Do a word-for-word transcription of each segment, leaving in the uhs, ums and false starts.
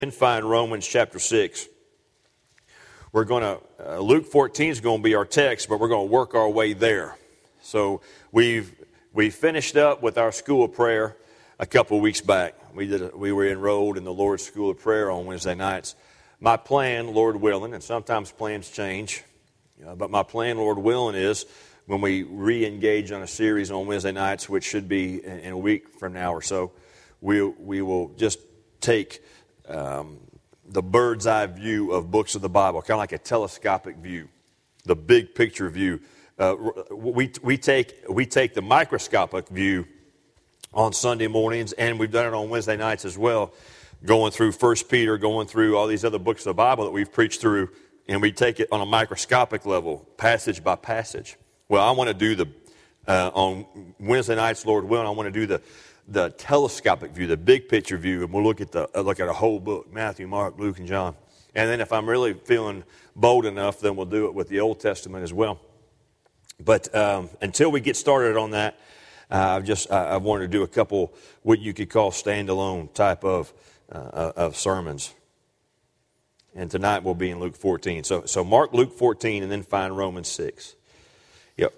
And find Romans chapter six. We're going to, uh, Luke fourteen is going to be our text, but we're going to work our way there. So we've we finished up with our school of prayer a couple of weeks back. We did a, we were enrolled in the Lord's School of Prayer on Wednesday nights. My plan, Lord willing, and sometimes plans change, uh, but my plan, Lord willing, is when we re-engage on a series on Wednesday nights, which should be in, in a week from now or so, we we will just take Um, the bird's eye view of books of the Bible, kind of like a telescopic view, the big picture view. Uh, we we take we take the microscopic view on Sunday mornings, and we've done it on Wednesday nights as well, going through First Peter, going through all these other books of the Bible that we've preached through, and we take it on a microscopic level, passage by passage. Well, I want to do the uh, on Wednesday nights, Lord willing, I want to do the. the telescopic view, the big picture view, and we'll look at the uh, look at a whole book, Matthew, Mark, Luke, and John. And then if I'm really feeling bold enough, then we'll do it with the Old Testament as well. But um, until we get started on that, uh, I've just I, I wanted to do a couple what you could call standalone type of uh, of sermons. And tonight we'll be in Luke fourteen. So so mark Luke fourteen and then find Romans six. Yep.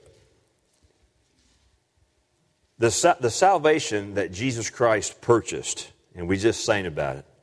The, the salvation that Jesus Christ purchased, and we just sang about it,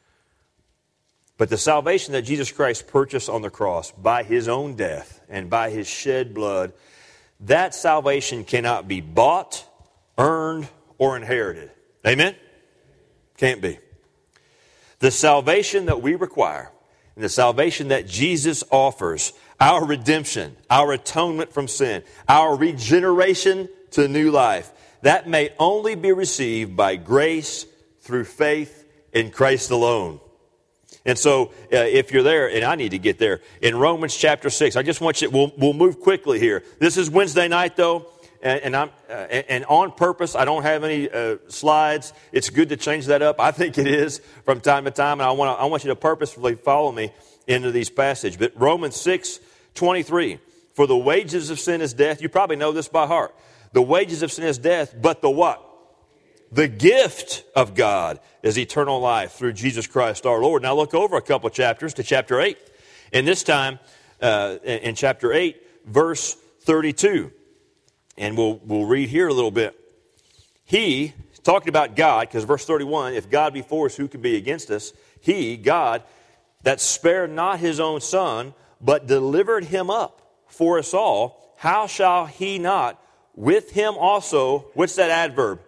but the salvation that Jesus Christ purchased on the cross by His own death and by His shed blood, that salvation cannot be bought, earned, or inherited. Amen? Can't be. The salvation that we require, and the salvation that Jesus offers, our redemption, our atonement from sin, our regeneration to new life, that may only be received by grace through faith in Christ alone. And so, uh, if you're there, and I need to get there, in Romans chapter six, I just want you, we'll, we'll move quickly here. This is Wednesday night, though, and, and I'm uh, and on purpose, I don't have any uh, slides. It's good to change that up. I think it is from time to time, and I want to, I want you to purposefully follow me into these passages. But Romans six twenty-three, for the wages of sin is death. You probably know this by heart. The wages of sin is death, but the what? The gift of God is eternal life through Jesus Christ our Lord. Now look over a couple of chapters to chapter eight. And this time, uh, in chapter eight, verse thirty-two. And we'll, we'll read here a little bit. He, talking about God, because verse thirty-one, if God be for us, who can be against us? He, God, that spared not His own Son, but delivered Him up for us all, how shall He not with Him also, what's that adverb?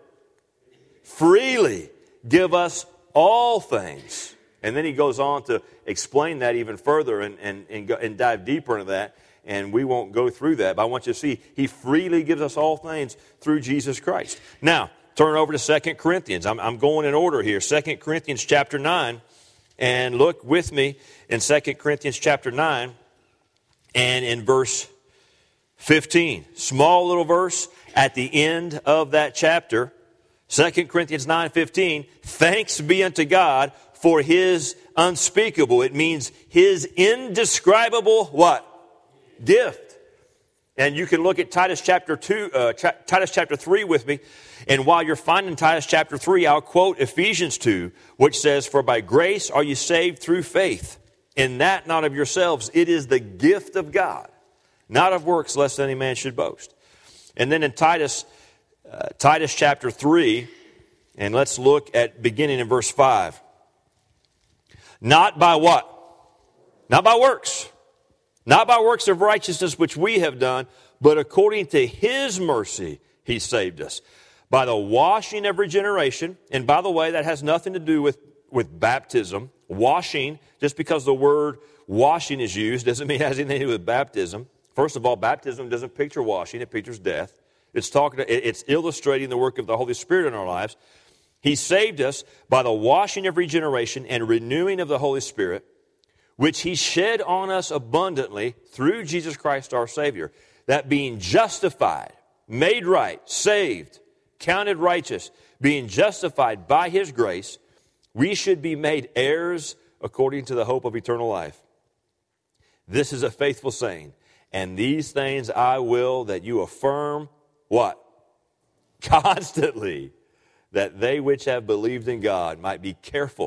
Freely give us all things. And then he goes on to explain that even further and, and, and, go, and dive deeper into that. And we won't go through that. But I want you to see, He freely gives us all things through Jesus Christ. Now, turn over to Second Corinthians. I'm, I'm going in order here. Second Corinthians chapter nine. And look with me in Second Corinthians chapter nine and in verse fifteen, small little verse at the end of that chapter, Second Corinthians nine fifteen, thanks be unto God for His unspeakable, it means His indescribable what? Gift. And you can look at Titus chapter two, uh, Ch- Titus chapter three with me, and while you're finding Titus chapter three, I'll quote Ephesians two, which says, for by grace are you saved through faith, and that not of yourselves, it is the gift of God, not of works, lest any man should boast. And then in Titus, uh, Titus chapter three, and let's look at beginning in verse five. Not by what? Not by works. Not by works of righteousness which we have done, but according to His mercy He saved us. By the washing of regeneration, and by the way, that has nothing to do with, with baptism. Washing, just because the word washing is used, doesn't mean it has anything to do with baptism. First of all, baptism doesn't picture washing, it pictures death. It's talking, it's illustrating the work of the Holy Spirit in our lives. He saved us by the washing of regeneration and renewing of the Holy Spirit, which He shed on us abundantly through Jesus Christ our Savior, that being justified, made right, saved, counted righteous, being justified by His grace, we should be made heirs according to the hope of eternal life. This is a faithful saying. And these things I will that you affirm, what? Constantly, that they which have believed in God might be careful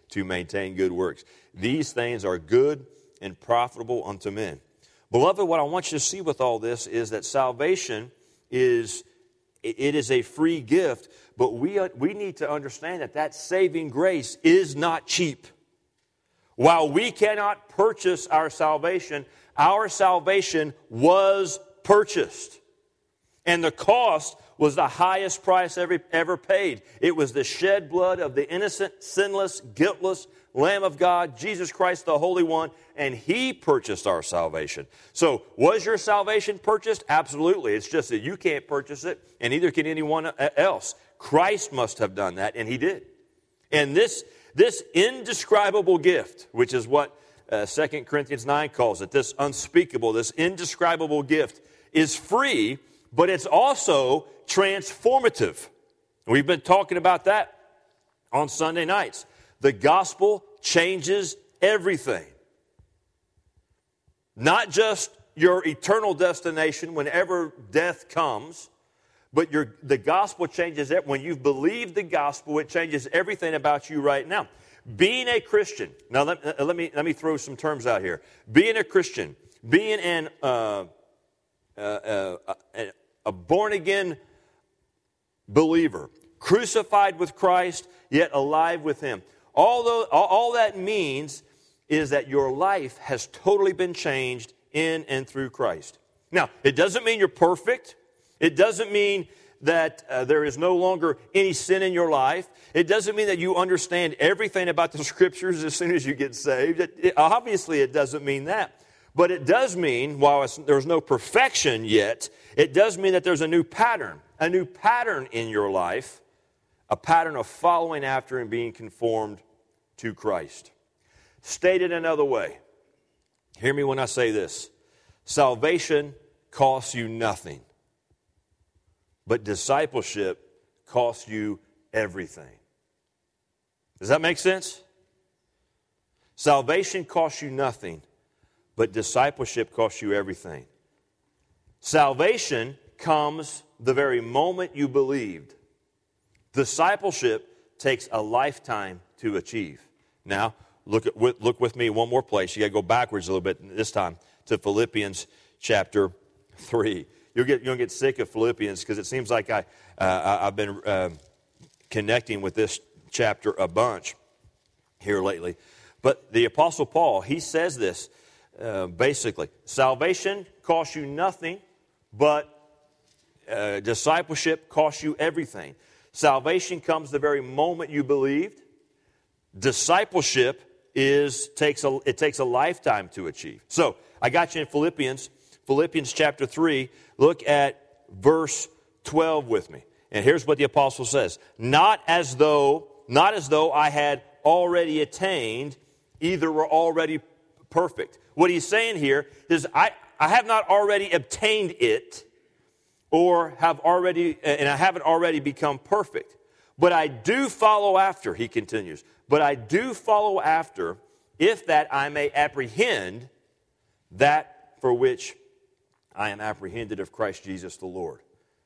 to maintain good works. These things are good and profitable unto men. Beloved, what I want you to see with all this is that salvation is, it is a free gift, but we, we need to understand that that saving grace is not cheap. While we cannot purchase our salvation, our salvation was purchased. And the cost was the highest price ever, ever paid. It was the shed blood of the innocent, sinless, guiltless Lamb of God, Jesus Christ, the Holy One, and He purchased our salvation. So, was your salvation purchased? Absolutely. It's just that you can't purchase it, and neither can anyone else. Christ must have done that, and He did. And this, this indescribable gift, which is what uh, Second Corinthians nine calls it, this unspeakable, this indescribable gift, is free, but it's also transformative. We've been talking about that on Sunday nights. The gospel changes everything. Not just your eternal destination whenever death comes, but your, the gospel changes it. When you've believed the gospel, it changes everything about you right now. Being a Christian, now let, let, me, let me throw some terms out here. Being a Christian, being an, uh, uh, uh, a, a born-again believer, crucified with Christ, yet alive with Him. Although, all that means is that your life has totally been changed in and through Christ. Now, it doesn't mean you're perfect. It doesn't mean that uh, there is no longer any sin in your life. It doesn't mean that you understand everything about the Scriptures as soon as you get saved. It, it, obviously, it doesn't mean that. But it does mean, while it's, there's no perfection yet, it does mean that there's a new pattern, a new pattern in your life, a pattern of following after and being conformed to Christ. Stated another way, hear me when I say this. Salvation costs you nothing, but discipleship costs you everything. Does that make sense? Salvation costs you nothing, but discipleship costs you everything. Salvation comes the very moment you believed. Discipleship takes a lifetime to achieve. Now, look at look with me one more place. You got to go backwards a little bit this time to Philippians chapter three. You'll get you'll get sick of Philippians because it seems like I uh, I've been uh, connecting with this chapter a bunch here lately. But the Apostle Paul, he says this uh, basically: salvation costs you nothing, but uh, discipleship costs you everything. Salvation comes the very moment you believed. Discipleship is takes a it takes a lifetime to achieve. So I got you in Philippians, Philippians chapter three. Look at verse twelve with me. And here's what the apostle says: Not as though, not as though I had already attained, either were already perfect. What he's saying here is I, I have not already obtained it, or have already, and I haven't already become perfect. But I do follow after, he continues. But I do follow after, if that I may apprehend that for which I am apprehended of Christ Jesus the Lord.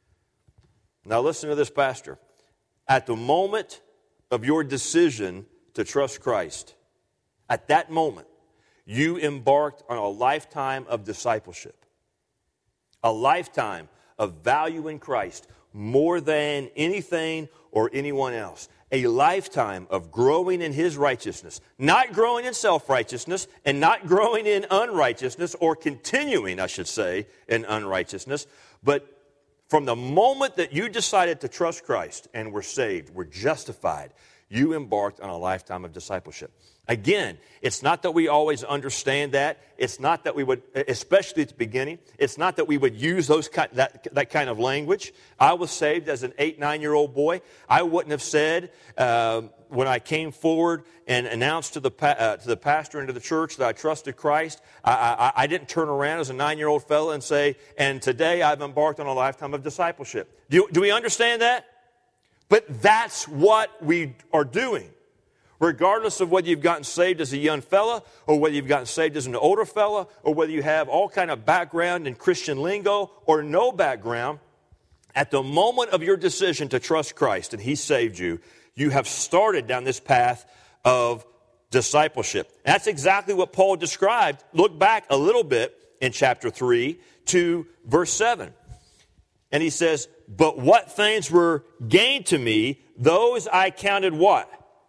Now listen to this, Pastor. At the moment of your decision to trust Christ, at that moment, you embarked on a lifetime of discipleship. A lifetime of valuing Christ more than anything or anyone else. A lifetime of growing in His righteousness. Not growing in self-righteousness and not growing in unrighteousness, or continuing, I should say, in unrighteousness. But from the moment that you decided to trust Christ and were saved, were justified, you embarked on a lifetime of discipleship. Again, it's not that we always understand that. It's not that we would, especially at the beginning, it's not that we would use those that, that kind of language. I was saved as an eight, nine-year-old boy. I wouldn't have said uh, when I came forward and announced to the uh, to the pastor and to the church that I trusted Christ, I, I, I didn't turn around as a nine-year-old fellow and say, and today I've embarked on a lifetime of discipleship. Do, do we understand that? But that's what we are doing. Regardless of whether you've gotten saved as a young fella, or whether you've gotten saved as an older fella, or whether you have all kind of background in Christian lingo or no background, at the moment of your decision to trust Christ and He saved you, you have started down this path of discipleship. That's exactly what Paul described. Look back a little bit in chapter three to verse seven. And he says, but what things were gained to me, those I counted what?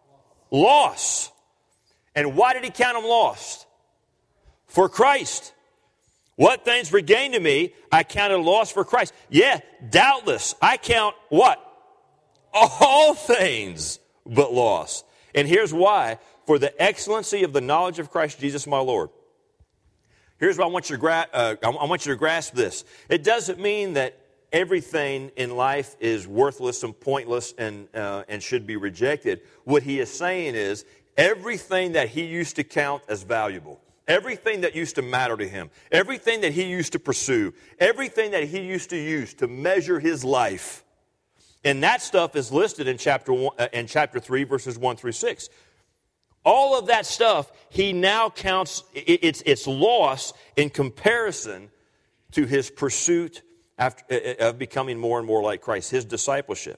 Loss. And why did he count them lost? For Christ. What things were gained to me, I counted loss for Christ. Yeah, doubtless, I count what? All things but loss. And here's why. For the excellency of the knowledge of Christ Jesus my Lord. Here's what I want you to, gra- uh, I want you to grasp this. It doesn't mean that everything in life is worthless and pointless and, uh, and should be rejected. What he is saying is everything that he used to count as valuable, everything that used to matter to him, everything that he used to pursue, everything that he used to use to measure his life, and that stuff is listed in chapter one, uh, in chapter three, verses one through six. All of that stuff he now counts it, it's it's loss in comparison to his pursuit after, uh, of becoming more and more like Christ, his discipleship.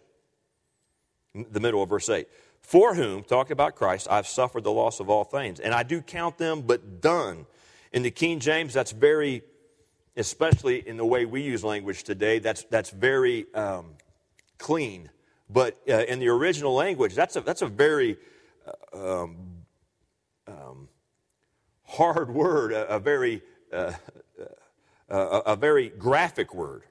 The middle of verse eight. For whom, talking about Christ, I've suffered the loss of all things, and I do count them but done. In the King James, that's very, especially in the way we use language today, that's that's very um, clean. But uh, in the original language, that's a that's a very uh, um, um, hard word, a, a very uh, uh, a, a very graphic word.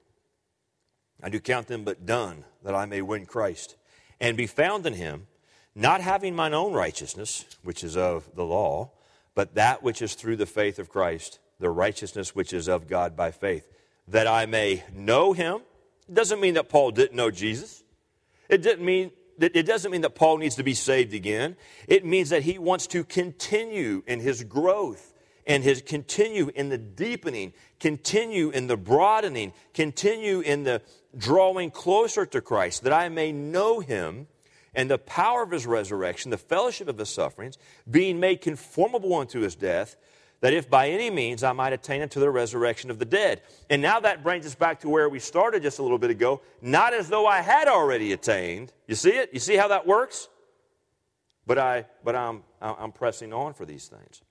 I do count them but done, that I may win Christ, and be found in him, not having mine own righteousness, which is of the law, but that which is through the faith of Christ, the righteousness which is of God by faith, that I may know him. It doesn't mean that Paul didn't know Jesus. It didn't mean that it doesn't mean that Paul needs to be saved again. It means that he wants to continue in his growth and his continue in the deepening, continue in the broadening, continue in the drawing closer to Christ, that I may know him and the power of his resurrection, the fellowship of his sufferings, being made conformable unto his death, that if by any means I might attain unto the resurrection of the dead. And now that brings us back to where we started just a little bit ago, not as though I had already attained. You see it? You see how that works? But, I, but I'm, I'm pressing on for these things.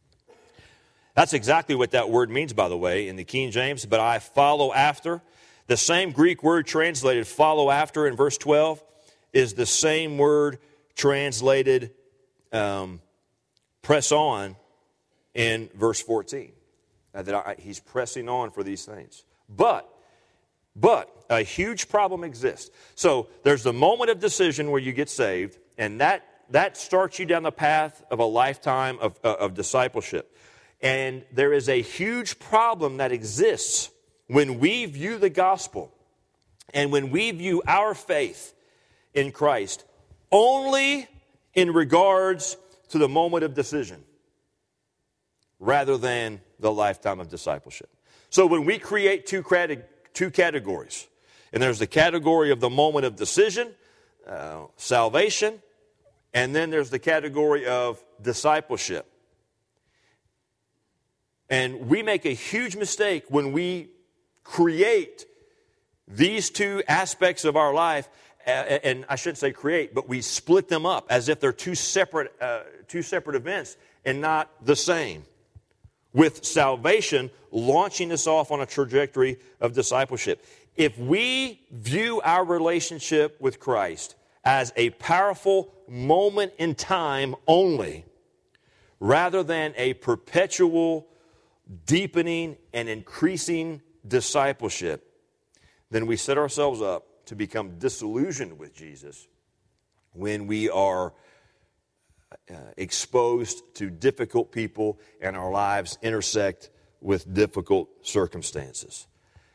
That's exactly what that word means, by the way, in the King James. But I follow after. The same Greek word translated follow after in verse twelve is the same word translated um, press on in verse fourteen. Uh, that I, he's pressing on for these things. But, but a huge problem exists. So there's the moment of decision where you get saved, and that, that starts you down the path of a lifetime of, uh, of discipleship. And there is a huge problem that exists when we view the gospel and when we view our faith in Christ only in regards to the moment of decision rather than the lifetime of discipleship. So when we create two, two categories, and there's the category of the moment of decision, uh, salvation, and then there's the category of discipleship. And we make a huge mistake when we create these two aspects of our life, uh, and I shouldn't say create, but we split them up as if they're two separate, uh, two separate events and not the same. With salvation launching us off on a trajectory of discipleship. If we view our relationship with Christ as a powerful moment in time only, rather than a perpetual deepening and increasing discipleship, then we set ourselves up to become disillusioned with Jesus when we are uh, exposed to difficult people and our lives intersect with difficult circumstances.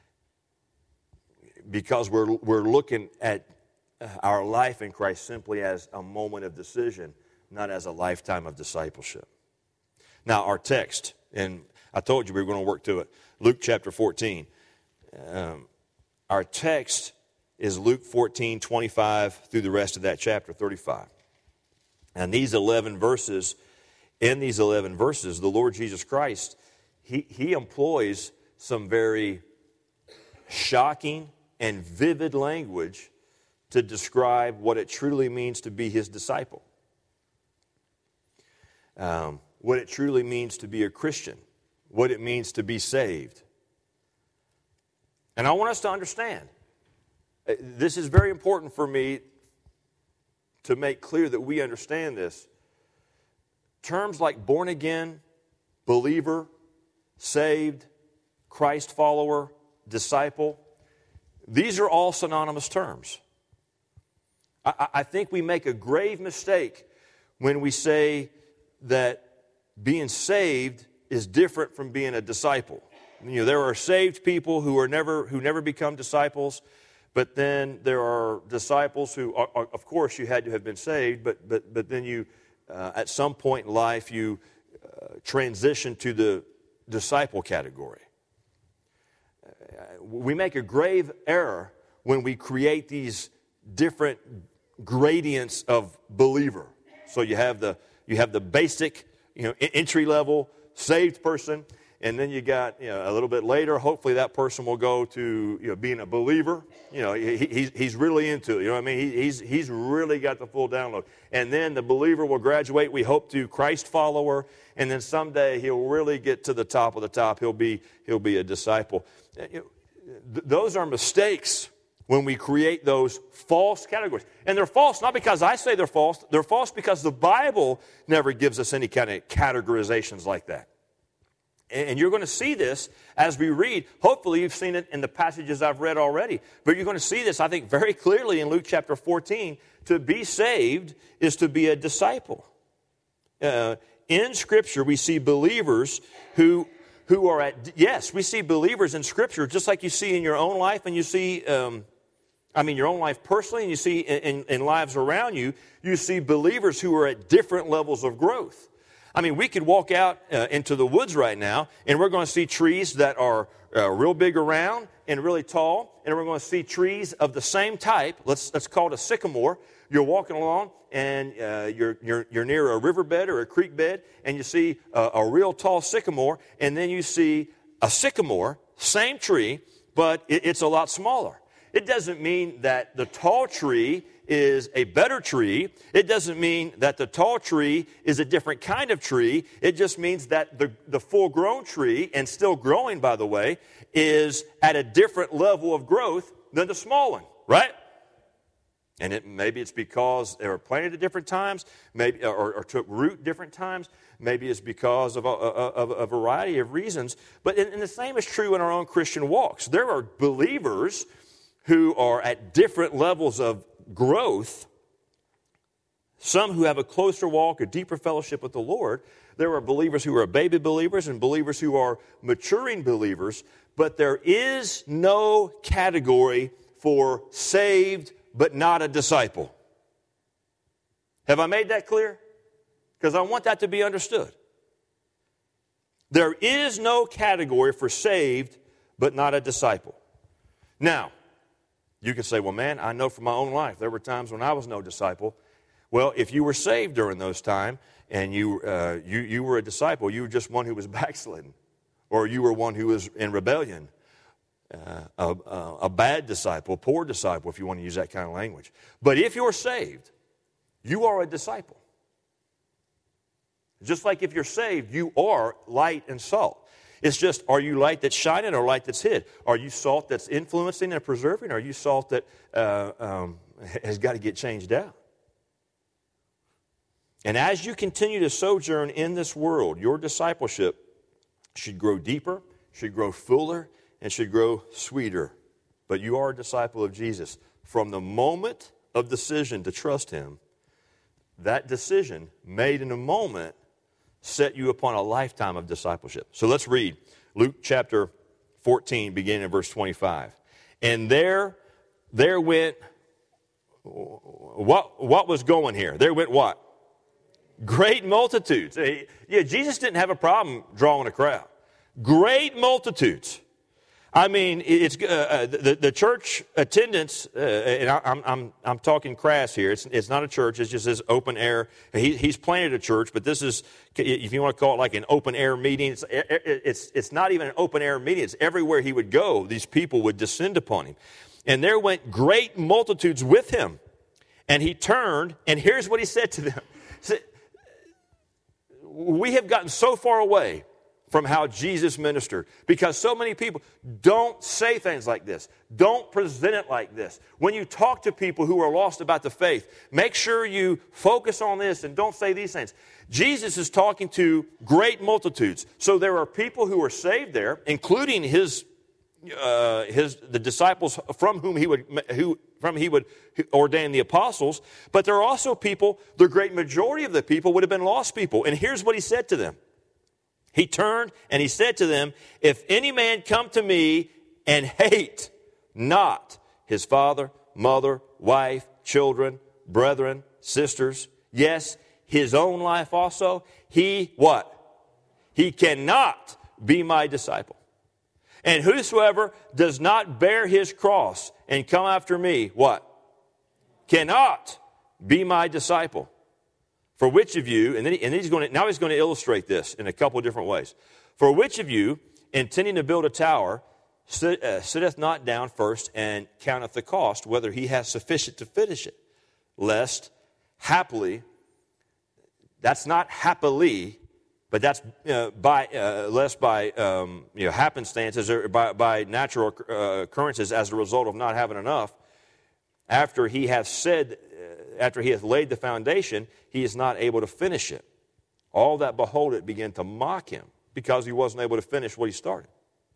Because we're, we're looking at our life in Christ simply as a moment of decision, not as a lifetime of discipleship. Now, our text, and I told you we were going to work to it, Luke chapter fourteen. Um, our text is Luke fourteen, twenty-five through the rest of that chapter, thirty-five. And these eleven verses, in these eleven verses, the Lord Jesus Christ, he, he employs some very shocking and vivid language to describe what it truly means to be his disciple. um, what it truly means to be a Christian, what it means to be saved. And I want us to understand, this is very important for me to make clear that we understand this. Terms like born again, believer, saved, Christ follower, disciple, these are all synonymous terms. I, I think we make a grave mistake when we say that being saved is different from being a disciple. You know, there are saved people who are never who never become disciples, but then there are disciples who, are, are, of course, you had to have been saved, but but but then you, uh, at some point in life, you uh, transition to the disciple category. Uh, we make a grave error when we create these different gradients of believer. So you have the you have the basic, you know, entry level saved person. And then you got, you know, a little bit later, hopefully that person will go to, you know, being a believer. You know, he, he's, he's really into it. You know what I mean? He, he's, he's really got the full download. And then the believer will graduate, we hope, to Christ follower. And then someday he'll really get to the top of the top. He'll be, he'll be a disciple. You know, th- those are mistakes when we create those false categories. And they're false not because I say they're false. They're false because the Bible never gives us any kind of categorizations like that. And you're going to see this as we read. Hopefully you've seen it in the passages I've read already. But you're going to see this, I think, very clearly in Luke chapter fourteen. To be saved is to be a disciple. Uh, in Scripture, we see believers who who are at... Yes, we see believers in Scripture, just like you see in your own life, and you see... Um, I mean, your own life personally, and you see in, in, in lives around you, you see believers who are at different levels of growth. I mean, we could walk out uh, into the woods right now, and we're going to see trees that are uh, real big around and really tall, and we're going to see trees of the same type. Let's let's call it a sycamore. You're walking along, and uh, you're you're you're near a riverbed or a creek bed, and you see a, a real tall sycamore, and then you see a sycamore, same tree, but it, it's a lot smaller. It doesn't mean that the tall tree is a better tree. It doesn't mean that the tall tree is a different kind of tree. It just means that the, the full-grown tree, and still growing, by the way, is at a different level of growth than the small one, right? And it, maybe it's because they were planted at different times, maybe or, or took root different times. Maybe it's because of a, of a variety of reasons. But and, and the same is true in our own Christian walks. There are believers who are at different levels of growth, some who have a closer walk, a deeper fellowship with the Lord. There are believers who are baby believers and believers who are maturing believers, but there is no category for saved but not a disciple. Have I made that clear? Because I want that to be understood. There is no category for saved but not a disciple. Now, you can say, well, man, I know from my own life, there were times when I was no disciple. Well, if you were saved during those times and you, uh, you, you were a disciple, you were just one who was backslidden, or you were one who was in rebellion, uh, a, a, a bad disciple, a poor disciple, if you want to use that kind of language. But if you're saved, you are a disciple. Just like if you're saved, you are light and salt. It's just, are you light that's shining or light that's hid? Are you salt that's influencing and preserving? Or are you salt that uh, um, has got to get changed out? And as you continue to sojourn in this world, your discipleship should grow deeper, should grow fuller, and should grow sweeter. But you are a disciple of Jesus. From the moment of decision to trust Him, that decision made in a moment set you upon a lifetime of discipleship. So let's read Luke chapter fourteen, beginning in verse twenty-five. And there, there went, what, what was going here? There went what? Great multitudes. Yeah, Jesus didn't have a problem drawing a crowd. Great multitudes. I mean, it's uh, uh, the, the church attendance, uh, and I, I'm, I'm, I'm talking crass here. It's, it's not a church. It's just this open air. He, he's planted a church, but this is, if you want to call it like an open air meeting, it's, it's, it's not even an open air meeting. It's everywhere he would go, these people would descend upon him. And there went great multitudes with him. And he turned, and here's what he said to them. we have gotten so far away from how Jesus ministered because so many people don't say things like this. Don't present it like this. When you talk to people who are lost about the faith, make sure you focus on this and don't say these things. Jesus is talking to great multitudes. So there are people who are saved there, including his uh, his the disciples from whom he would who from he would ordain the apostles. But there are also people, the great majority of the people would have been lost people. And here's what he said to them. He turned and he said to them, if any man come to me and hate not his father, mother, wife, children, brethren, sisters, yes, his own life also, he what? He cannot be my disciple. And whosoever does not bear his cross and come after me, what? Cannot be my disciple. For which of you, and then, he, and he's going to, now he's going to illustrate this in a couple of different ways. For which of you, intending to build a tower, sit, uh, sitteth not down first and counteth the cost, whether he has sufficient to finish it, lest happily, that's not happily, but that's uh, by uh, lest by um, you know happenstances or by, by natural uh, occurrences as a result of not having enough, after he hath said, uh, after he hath laid the foundation, he is not able to finish it. All that behold it began to mock him because he wasn't able to finish what he started.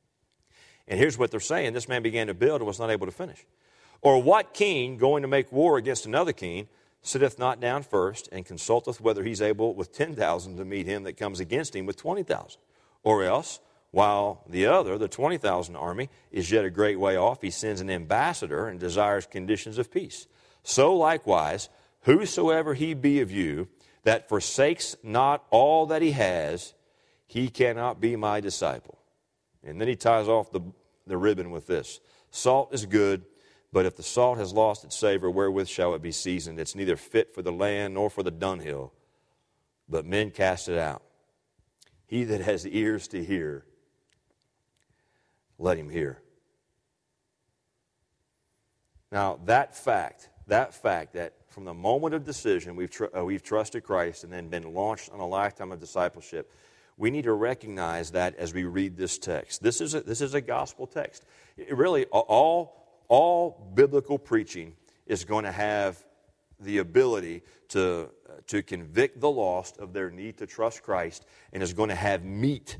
And here's what they're saying. This man began to build and was not able to finish. Or what king, going to make war against another king, sitteth not down first and consulteth whether he's able with ten thousand to meet him that comes against him with twenty thousand? Or else, while the other, the twenty thousand army, is yet a great way off, he sends an ambassador and desires conditions of peace. So likewise, whosoever he be of you that forsakes not all that he has, he cannot be my disciple. And then he ties off the, the ribbon with this. Salt is good, but if the salt has lost its savor, wherewith shall it be seasoned? It's neither fit for the land nor for the dunghill, but men cast it out. He that has ears to hear, let him hear. Now, that fact, that fact that from the moment of decision we've, tr- uh, we've trusted Christ and then been launched on a lifetime of discipleship, we need to recognize that as we read this text. This is a, this is a gospel text. It really, all, all biblical preaching is going to have the ability to, uh, to convict the lost of their need to trust Christ, and is going to have meat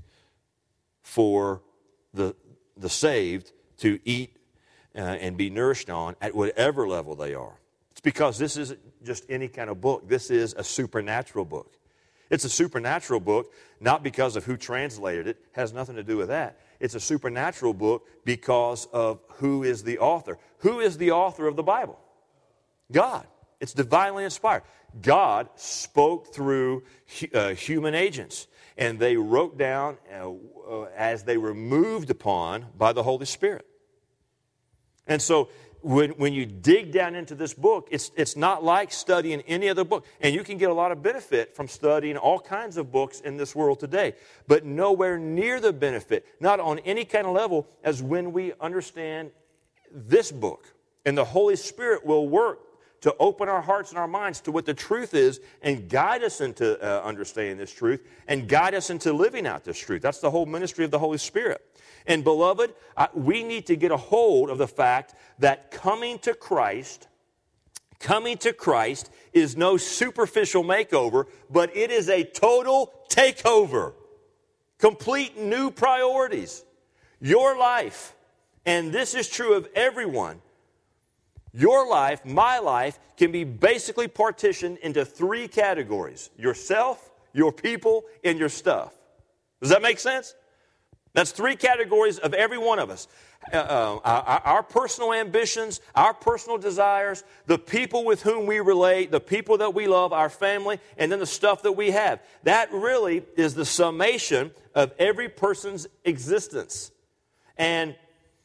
for the, the saved to eat uh, and be nourished on at whatever level they are. It's because this isn't just any kind of book. This is a supernatural book. It's a supernatural book, not because of who translated it. It has nothing to do with that. It's a supernatural book because of who is the author. Who is the author of the Bible? God. It's divinely inspired. God spoke through uh, human agents, and they wrote down uh, uh, as they were moved upon by the Holy Spirit. And so when, when you dig down into this book, it's, it's not like studying any other book. And you can get a lot of benefit from studying all kinds of books in this world today, but nowhere near the benefit, not on any kind of level, as when we understand this book. And the Holy Spirit will work to open our hearts and our minds to what the truth is and guide us into uh, understanding this truth and guide us into living out this truth. That's the whole ministry of the Holy Spirit. And beloved, uh, we need to get a hold of the fact that coming to Christ, coming to Christ is no superficial makeover, but it is a total takeover. Complete new priorities. Your life, and this is true of everyone, your life, my life, can be basically partitioned into three categories. Yourself, your people, and your stuff. Does that make sense? That's three categories of every one of us. Uh, uh, our, our personal ambitions, our personal desires, the people with whom we relate, the people that we love, our family, and then the stuff that we have. That really is the summation of every person's existence. And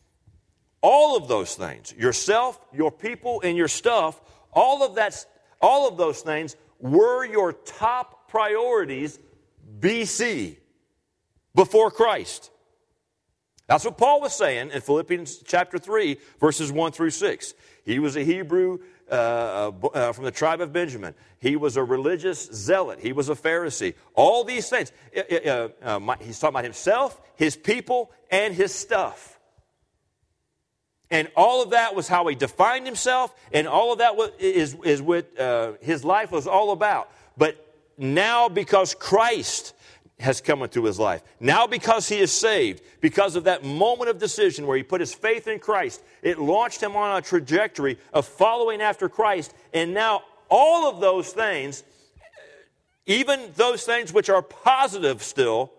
all of those things, yourself, your people, and your stuff, all of that, all of those things were your top priorities B C, before Christ. That's what Paul was saying in Philippians chapter three, verses one through six. He was a Hebrew uh, uh, from the tribe of Benjamin. He was a religious zealot. He was a Pharisee. All these things. Uh, uh, my, he's talking about himself, his people, and his stuff. And all of that was how he defined himself, and all of that was, is, is what uh, his life was all about. But now, because Christ has come into his life, now because he is saved, because of that moment of decision where he put his faith in Christ, it launched him on a trajectory of following after Christ. And now all of those things, even those things which are positive still,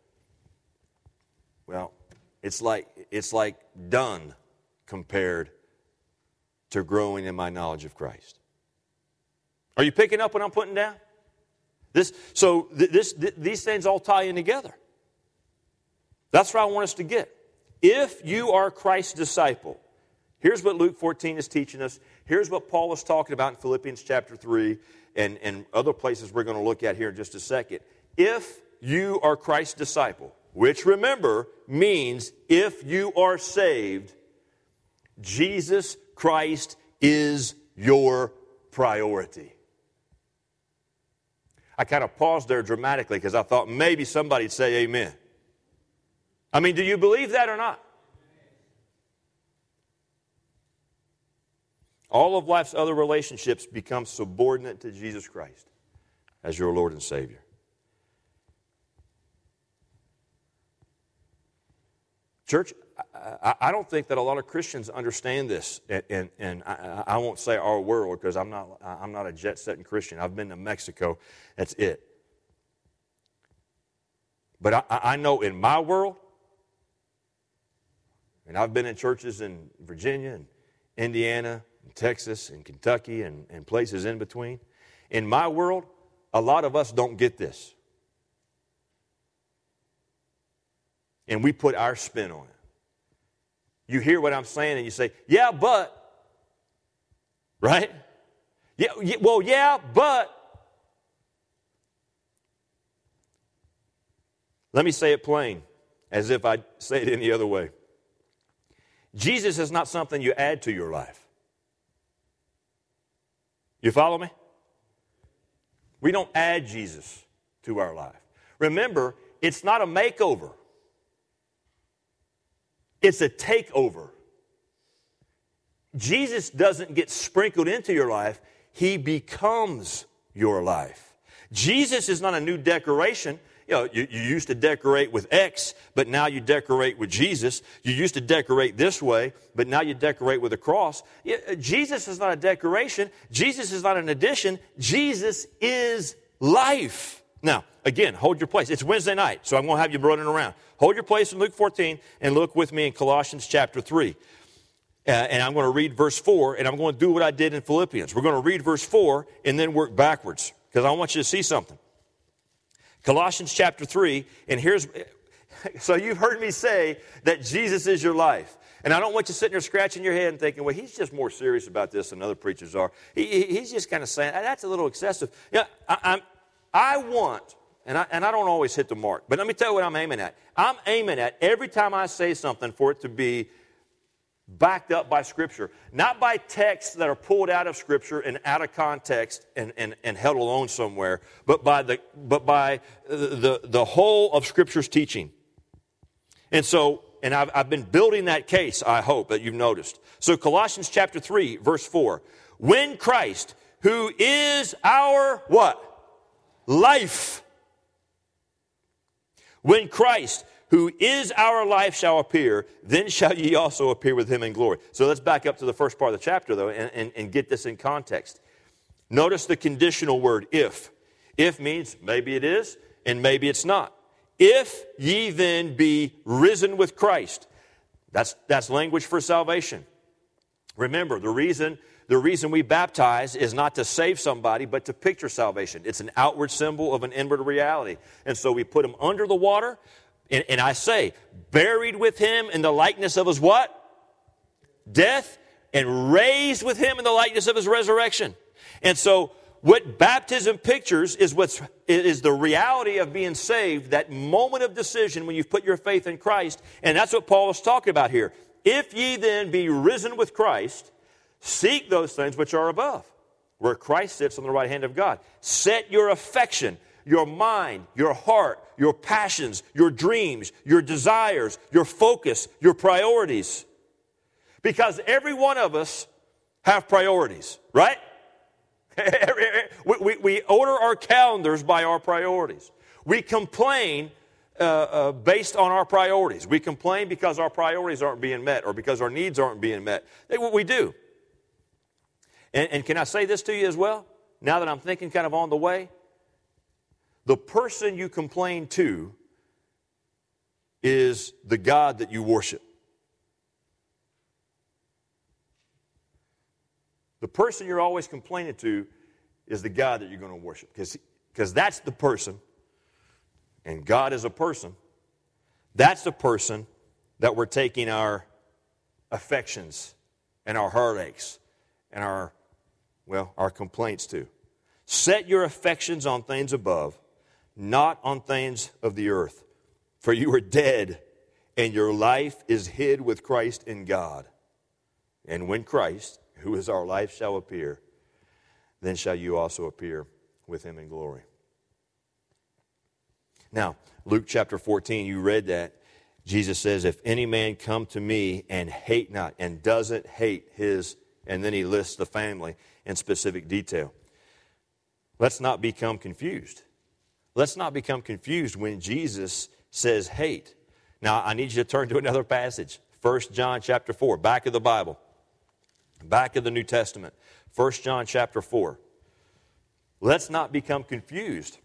well, it's like it's like done compared to growing in my knowledge of Christ. Are you picking up what I'm putting down? This, so th- this, th- these things all tie in together. That's what I want us to get. If you are Christ's disciple, here's what Luke fourteen is teaching us. Here's what Paul is talking about in Philippians chapter three and, and other places we're going to look at here in just a second. If you are Christ's disciple, which remember means if you are saved, Jesus Christ is your priority. I kind of paused there dramatically because I thought maybe somebody'd say amen. I mean, do you believe that or not? All of life's other relationships become subordinate to Jesus Christ as your Lord and Savior. Church, I, I don't think that a lot of Christians understand this, and, and, and I, I won't say our world because I'm not, I'm not a jet-setting Christian. I've been to Mexico. That's it. But I, I know in my world, and I've been in churches in Virginia and Indiana and Texas and Kentucky and, and places in between. In my world, a lot of us don't get this. And we put our spin on it. You hear what I'm saying and you say, yeah, but, right? Yeah, yeah well, yeah, but. Let me say it plain, as if I'd say it any other way. Jesus is not something you add to your life. You follow me? We don't add Jesus to our life. Remember, it's not a makeover. It's a takeover. Jesus doesn't get sprinkled into your life. He becomes your life. Jesus is not a new decoration. You know, you, you used to decorate with X, but now you decorate with Jesus. You used to decorate this way, but now you decorate with a cross. Jesus is not a decoration. Jesus is not an addition. Jesus is life. Now, again, hold your place. It's Wednesday night, so I'm going to have you running around. Hold your place in Luke fourteen and look with me in Colossians chapter three. Uh, and I'm going to read verse four, and I'm going to do what I did in Philippians. We're going to read verse four and then work backwards because I want you to see something. Colossians chapter three, and here's, so you've heard me say that Jesus is your life. And I don't want you sitting there scratching your head and thinking, well, he's just more serious about this than other preachers are. He, he, he's just kind of saying, that's a little excessive. Yeah, I, I'm, I want, and I, and I don't always hit the mark, but let me tell you what I'm aiming at. I'm aiming at every time I say something for it to be backed up by Scripture, not by texts that are pulled out of Scripture and out of context and, and, and held alone somewhere, but by the but by the, the, the whole of Scripture's teaching. And so, and I've, I've been building that case, I hope, that you've noticed. So Colossians chapter three, verse four. When Christ, who is our what? Life. When Christ, who is our life, shall appear, then shall ye also appear with him in glory. So let's back up to the first part of the chapter, though, and, and, and get this in context. Notice the conditional word, if. If means maybe it is, and maybe it's not. If ye then be risen with Christ. That's, that's language for salvation. Remember, the reason, the reason we baptize is not to save somebody, but to picture salvation. It's an outward symbol of an inward reality. And so we put them under the water. And, and I say, buried with him in the likeness of his what? Death, and raised with him in the likeness of his resurrection. And so what baptism pictures is what's is the reality of being saved, that moment of decision when you've put your faith in Christ. And that's what Paul is talking about here. If ye then be risen with Christ, Seek those things which are above, where Christ sits on the right hand of God. Set your affection, your mind, your heart, your passions, your dreams, your desires, your focus, your priorities. Because every one of us have priorities, right? we, we, we order our calendars by our priorities. We complain uh, uh, based on our priorities. We complain because our priorities aren't being met or because our needs aren't being met. That's what we do. And, and can I say this to you as well? Now that I'm thinking kind of on the way, the person you complain to is the God that you worship. The person you're always complaining to is the God that you're going to worship. Because that's the person, and God is a person, that's the person that we're taking our affections and our heartaches and our, well, our complaints to. Set your affections on things above, not on things of the earth. For you are dead, and your life is hid with Christ in God. And when Christ, who is our life, shall appear, then shall you also appear with him in glory. Now, Luke chapter fourteen, you read that. Jesus says, if any man come to me and hate not, and doesn't hate his, and then he lists the family in specific detail. Let's not become confused. Let's not become confused when Jesus says hate. Now, I need you to turn to another passage. First John chapter four, back of the Bible. Back of the New Testament. First John chapter four. Let's not become confused.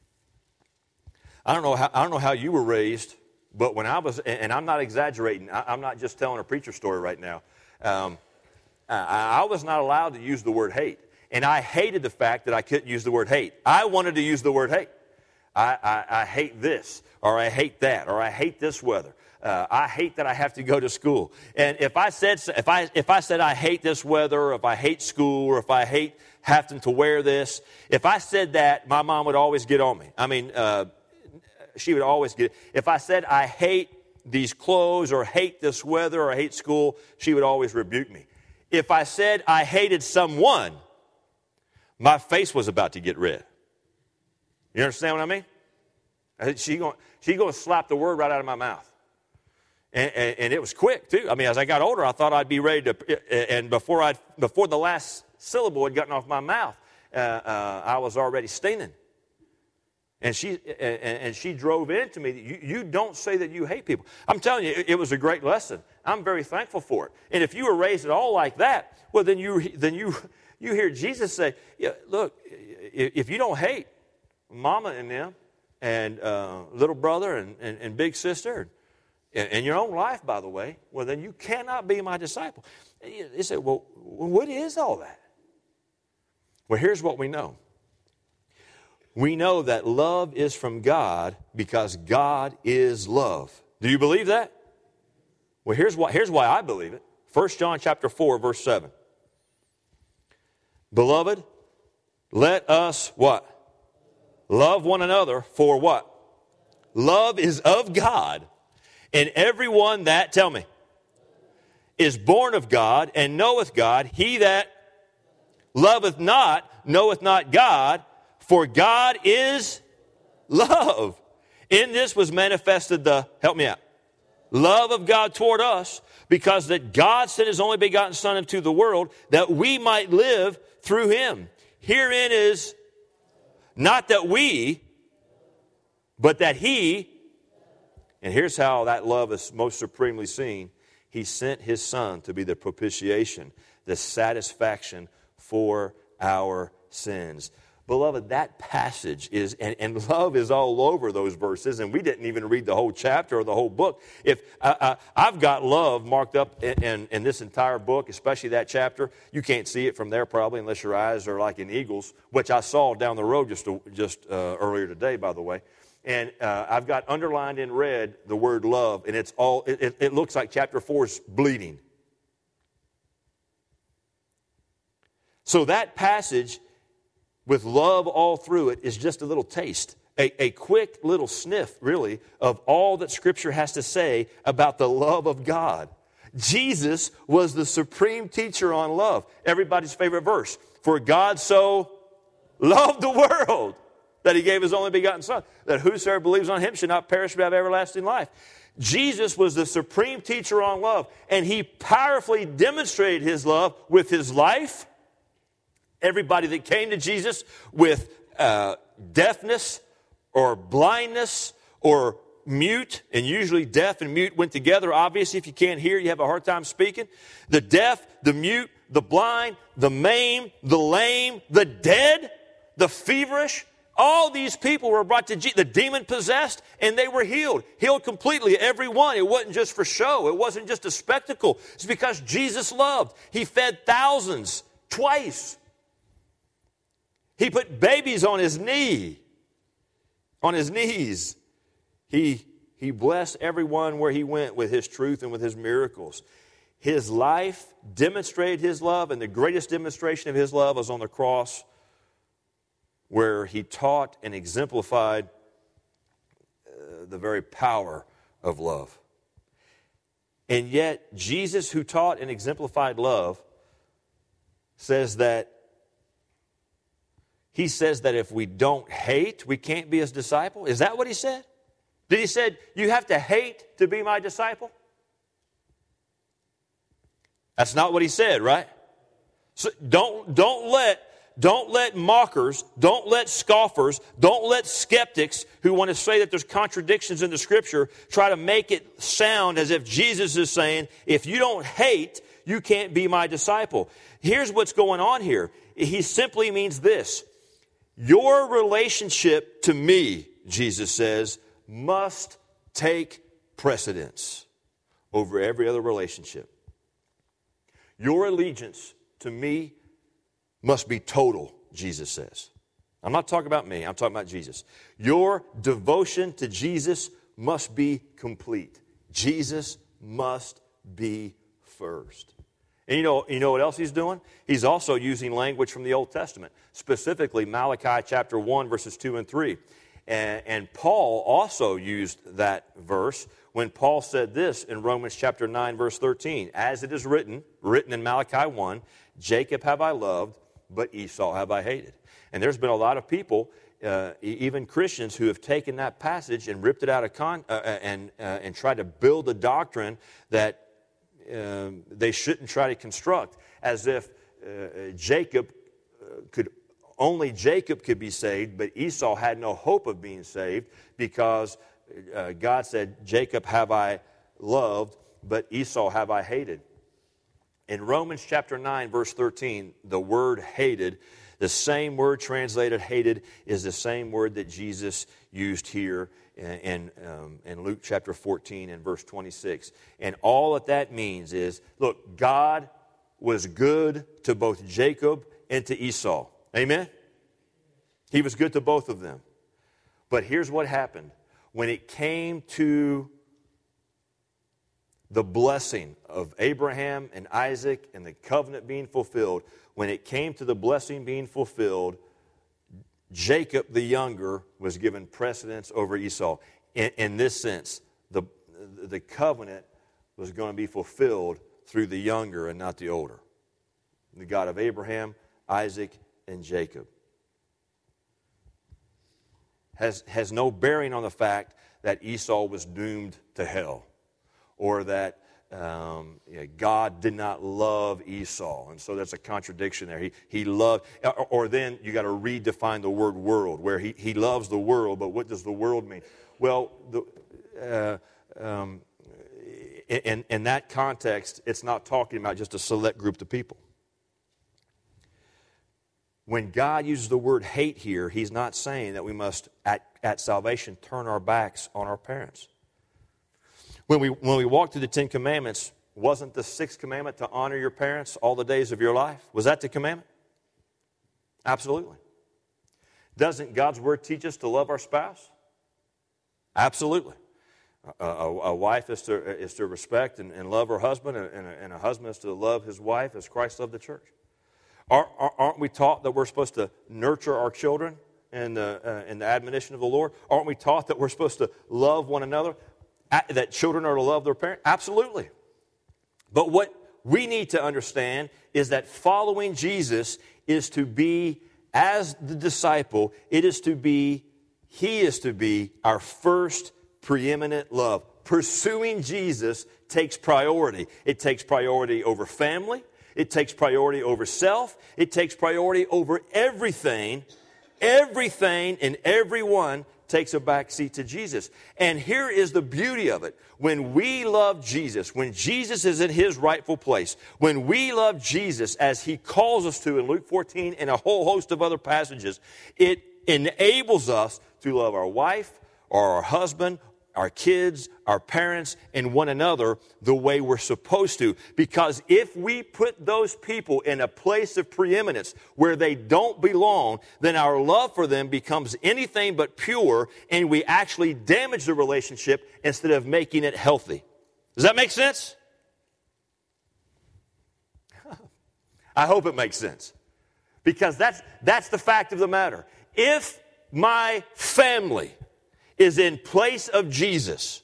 I don't know how, I don't know how you were raised, but when I was, and I'm not exaggerating, I'm not just telling a preacher story right now. Um, I was not allowed to use the word hate. And I hated the fact that I couldn't use the word hate. I wanted to use the word hate. I, I, I hate this, or I hate that, or I hate this weather. Uh, I hate that I have to go to school. And if I said if I if I said I hate this weather, or if I hate school, or if I hate having to wear this, if I said that, my mom would always get on me. I mean, uh, she would always get. If I said I hate these clothes, or hate this weather, or I hate school, she would always rebuke me. If I said I hated someone, my face was about to get red. You understand what I mean? She's going she going to slap the word right out of my mouth. And, and, and it was quick, too. I mean, as I got older, I thought I'd be ready to, and before I before the last syllable had gotten off my mouth, uh, uh, I was already stinging. And she and, and she drove into me, you, you don't say that you hate people. I'm telling you, it, it was a great lesson. I'm very thankful for it. And if you were raised at all like that, well, then you then you you hear Jesus say, yeah, look, if you don't hate Mama and them, and uh, little brother and, and, and big sister, and, and your own life, by the way, well, then you cannot be my disciple. They say, well, what is all that? Well, here's what we know. We know that love is from God because God is love. Do you believe that? Well, here's why, here's why I believe it. First John chapter four, verse seven. Beloved, let us what? Love one another, for what? Love is of God. And everyone that, tell me, is born of God and knoweth God. He that loveth not, knoweth not God, for God is love. In this was manifested the, help me out, love of God toward us, because that God sent his only begotten Son into the world, that we might live through him. Herein is not that we, but that he, and here's how that love is most supremely seen. He sent his Son to be the propitiation, the satisfaction for our sins. Beloved, that passage is, and, and love is all over those verses, and we didn't even read the whole chapter or the whole book. If uh, uh, I've got love marked up in, in, in this entire book, especially that chapter. You can't see it from there probably unless your eyes are like an eagle's, which I saw down the road just, just uh, earlier today, by the way. And uh, I've got underlined in red the word love, and it's all. It, it looks like chapter four is bleeding. So that passage, with love all through it, is just a little taste, a, a quick little sniff, really, of all that Scripture has to say about the love of God. Jesus was the supreme teacher on love. Everybody's favorite verse. For God so loved the world that he gave his only begotten Son, that whosoever believes on him should not perish but have everlasting life. Jesus was the supreme teacher on love, and he powerfully demonstrated his love with his life. Everybody that came to Jesus with uh, deafness or blindness or mute, and usually deaf and mute went together. Obviously, if you can't hear, you have a hard time speaking. The deaf, the mute, the blind, the maimed, the lame, the dead, the feverish, all these people were brought to Jesus, the demon-possessed, and they were healed. Healed completely, every one. It wasn't just for show. It wasn't just a spectacle. It's because Jesus loved. He fed thousands twice. He put babies on his knee, on his knees. He, he blessed everyone where he went with his truth and with his miracles. His life demonstrated his love, and the greatest demonstration of his love was on the cross, where he taught and exemplified uh, the very power of love. And yet, Jesus, who taught and exemplified love, says that he says that if we don't hate, we can't be his disciple. Is that what he said? Did he say, you have to hate to be my disciple? That's not what he said, right? So don't, don't let, don't let mockers, don't let scoffers, don't let skeptics who want to say that there's contradictions in the Scripture try to make it sound as if Jesus is saying, if you don't hate, you can't be my disciple. Here's what's going on here. He simply means this. Your relationship to me, Jesus says, must take precedence over every other relationship. Your allegiance to me must be total, Jesus says. I'm not talking about me, I'm talking about Jesus. Your devotion to Jesus must be complete. Jesus must be first. And you know, you know what else he's doing? He's also using language from the Old Testament, specifically Malachi chapter one, verses two and three. And, and Paul also used that verse when Paul said this in Romans chapter nine, verse thirteen. As it is written, written in Malachi one, Jacob have I loved, but Esau have I hated. And there's been a lot of people, uh, even Christians, who have taken that passage and ripped it out of con uh, and uh, and tried to build a doctrine that um, they shouldn't try to construct, as if uh, Jacob uh, could only Jacob could be saved, but Esau had no hope of being saved because uh, God said, Jacob have I loved, but Esau have I hated. In Romans chapter nine, verse thirteen, the word hated, the same word translated hated, is the same word that Jesus used here in, in, um, in Luke chapter fourteen and verse twenty-six. And all that that means is, look, God was good to both Jacob and to Esau. Amen? He was good to both of them. But here's what happened. When it came to the blessing of Abraham and Isaac and the covenant being fulfilled, when it came to the blessing being fulfilled, Jacob the younger was given precedence over Esau. In, in this sense, the, the covenant was going to be fulfilled through the younger and not the older. The God of Abraham, Isaac, and Jacob. Has, has no bearing on the fact that Esau was doomed to hell, or that um, you know, God did not love Esau, and so that's a contradiction there. He, he loved, or, or then you got to redefine the word world, where he, he loves the world, but what does the world mean? Well, the, uh, um, in, in that context, it's not talking about just a select group of people. When God uses the word hate here, he's not saying that we must, at, at salvation, turn our backs on our parents. When we, when we walk through the Ten Commandments, wasn't the sixth commandment to honor your parents all the days of your life? Was that the commandment? Absolutely. Doesn't God's word teach us to love our spouse? Absolutely. A, a, a wife is to, is to respect and, and love her husband, and a, and a husband is to love his wife as Christ loved the church. Aren't we taught that we're supposed to nurture our children in the, uh, in the admonition of the Lord? Aren't we taught that we're supposed to love one another, that children are to love their parents? Absolutely. But what we need to understand is that following Jesus is to be, as the disciple, it is to be, he is to be our first preeminent love. Pursuing Jesus takes priority. It takes priority over family. It takes priority over self. It takes priority over everything. Everything and everyone takes a backseat to Jesus. And here is the beauty of it. When we love Jesus, when Jesus is in his rightful place, when we love Jesus as he calls us to in Luke fourteen and a whole host of other passages, it enables us to love our wife or our husband, our kids, our parents, and one another the way we're supposed to. Because if we put those people in a place of preeminence where they don't belong, then our love for them becomes anything but pure, and we actually damage the relationship instead of making it healthy. Does that make sense? I hope it makes sense. Because that's, that's the fact of the matter. If my family is in place of Jesus,